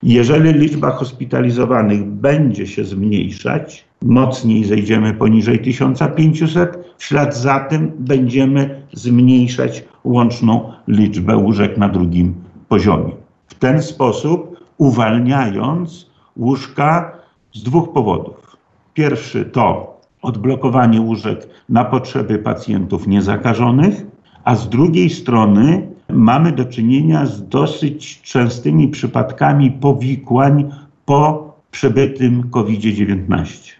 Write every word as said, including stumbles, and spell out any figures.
Jeżeli liczba hospitalizowanych będzie się zmniejszać, mocniej zejdziemy poniżej tysiąc pięćset, w ślad za tym będziemy zmniejszać łączną liczbę łóżek na drugim poziomie. W ten sposób uwalniając łóżka z dwóch powodów. Pierwszy to odblokowanie łóżek na potrzeby pacjentów niezakażonych, a z drugiej strony mamy do czynienia z dosyć częstymi przypadkami powikłań po przebytym kowid dziewiętnaście.